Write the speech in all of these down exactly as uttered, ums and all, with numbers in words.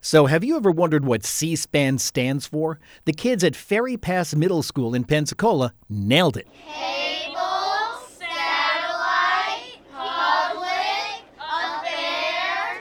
So, have you ever wondered what C-SPAN stands for? The kids at Ferry Pass Middle School in Pensacola nailed it. Cable, Satellite, Public Affairs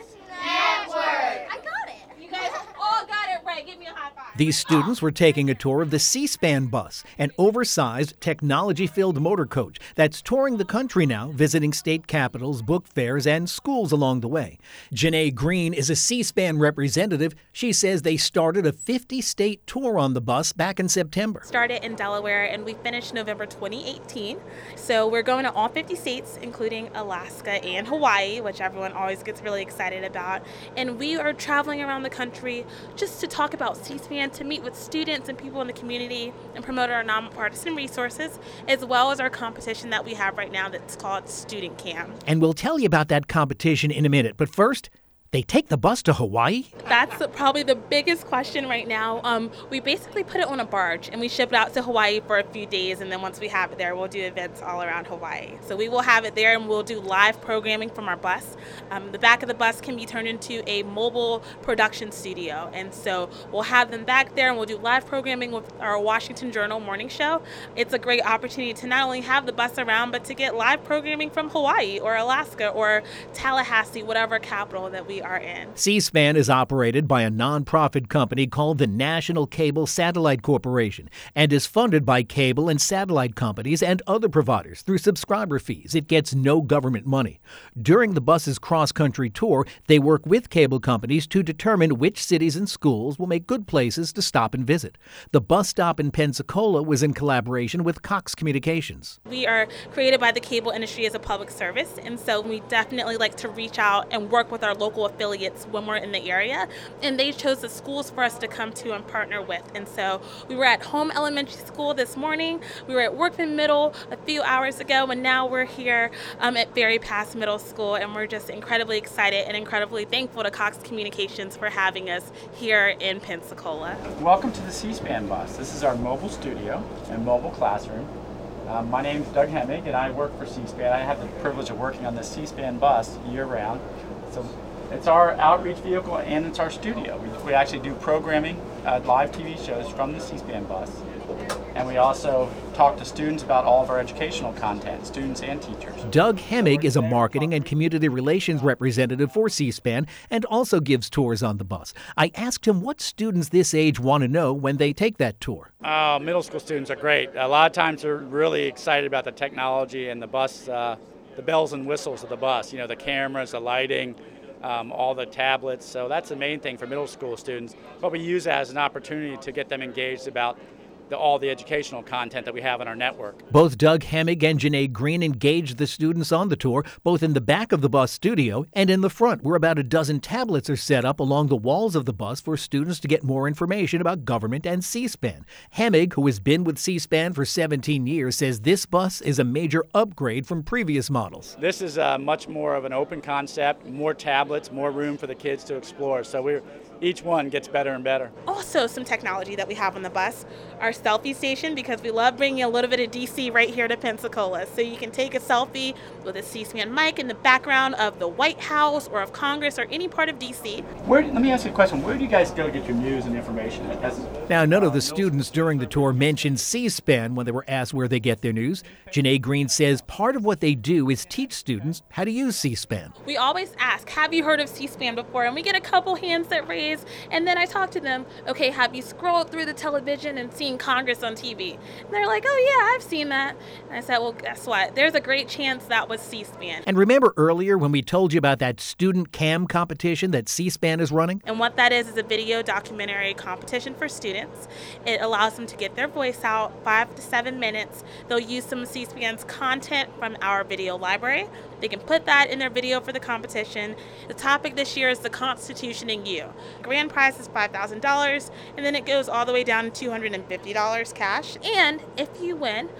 Network. I got it. You guys all got it right. Give me a high five. These students were taking a tour of the C-SPAN bus, an oversized, technology-filled motor coach that's touring the country now, visiting state capitals, book fairs, and schools along the way. Janae Green is a C-SPAN representative. She says they started a fifty-state tour on the bus back in September. Started in Delaware, and we finished November twenty eighteen. So we're going to all fifty states, including Alaska and Hawaii, which everyone always gets really excited about. And we are traveling around the country just to talk about C-SPAN, to meet with students and people in the community and promote our nonpartisan resources, as well as our competition that we have right now that's called Student Cam. And we'll tell you about that competition in a minute. But first, they take the bus to Hawaii? That's probably the biggest question right now. Um, we basically put it on a barge and we ship it out to Hawaii for a few days, and then once we have it there, we'll do events all around Hawaii. So we will have it there and we'll do live programming from our bus. Um, the back of the bus can be turned into a mobile production studio, and so we'll have them back there and we'll do live programming with our Washington Journal morning show. It's a great opportunity to not only have the bus around, but to get live programming from Hawaii or Alaska or Tallahassee, whatever capital that we are in. C-SPAN is operated by a nonprofit company called the National Cable Satellite Corporation and is funded by cable and satellite companies and other providers through subscriber fees. It gets no government money. During the bus's cross-country tour, they work with cable companies to determine which cities and schools will make good places to stop and visit. The bus stop in Pensacola was in collaboration with Cox Communications. We are created by the cable industry as a public service, and so we definitely like to reach out and work with our local affiliates when we're in the area, and they chose the schools for us to come to and partner with. And so we were at Home Elementary School this morning, we were at Workman Middle a few hours ago, and now we're here um, at Ferry Pass Middle School, and we're just incredibly excited and incredibly thankful to Cox Communications for having us here in Pensacola. Welcome to the C-SPAN bus. This is our mobile studio and mobile classroom. Um, my name is Doug Hemmig, and I work for C-SPAN. I have the privilege of working on the C-SPAN bus year-round. So it's our outreach vehicle and it's our studio. We, we actually do programming, uh, live T V shows from the C-SPAN bus. And we also talk to students about all of our educational content, students and teachers. Doug Hemmig is a marketing and community relations representative for C-SPAN and also gives tours on the bus. I asked him what students this age want to know when they take that tour. Uh, middle school students are great. A lot of times they're really excited about the technology and the bus, uh, the bells and whistles of the bus, you know, the cameras, the lighting, Um, all the tablets. So that's the main thing for middle school students. But we use that as an opportunity to get them engaged about the, all the educational content that we have on our network. Both Doug Hemmig and Janae Green engaged the students on the tour, both in the back of the bus studio and in the front, where about a dozen tablets are set up along the walls of the bus for students to get more information about government and C-SPAN. Hemmig, who has been with C-SPAN for seventeen years, says this bus is a major upgrade from previous models. This is uh, much more of an open concept, more tablets, more room for the kids to explore. So we're each one gets better and better. Also, some technology that we have on the bus, our selfie station, because we love bringing a little bit of D C right here to Pensacola. So you can take a selfie with a C-SPAN mic in the background of the White House or of Congress or any part of D C. Where, let me ask you a question. Where do you guys go to get your news and information? That's, now, none of the students during the tour mentioned C-SPAN when they were asked where they get their news. Janae Green says part of what they do is teach students how to use C-SPAN. We always ask, have you heard of C-SPAN before? And we get a couple hands that raise. And then I talk to them, okay, have you scrolled through the television and seen Congress on T V? And they're like, oh yeah, I've seen that. And I said, well, guess what? There's a great chance that was C-SPAN. And remember earlier when we told you about that student cam competition that C-SPAN is running? And what that is is a video documentary competition for students. It allows them to get their voice out, five to seven minutes. They'll use some of C-SPAN's content from our video library. They can put that in their video for the competition. The topic this year is the Constitution and You. Grand prize is five thousand dollars, and then it goes all the way down to two hundred fifty dollars cash. And if you win,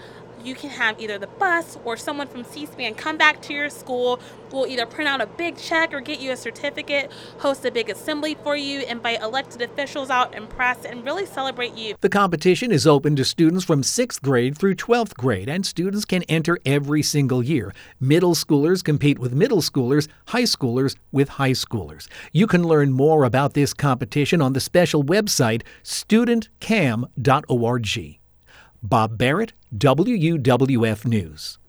you can have either the bus or someone from C-SPAN come back to your school. We'll either print out a big check or get you a certificate, host a big assembly for you, invite elected officials out and press, and really celebrate you. The competition is open to students from sixth grade through twelfth grade, and students can enter every single year. Middle schoolers compete with middle schoolers, high schoolers with high schoolers. You can learn more about this competition on the special website student cam dot org. Bob Barrett, W U W F News.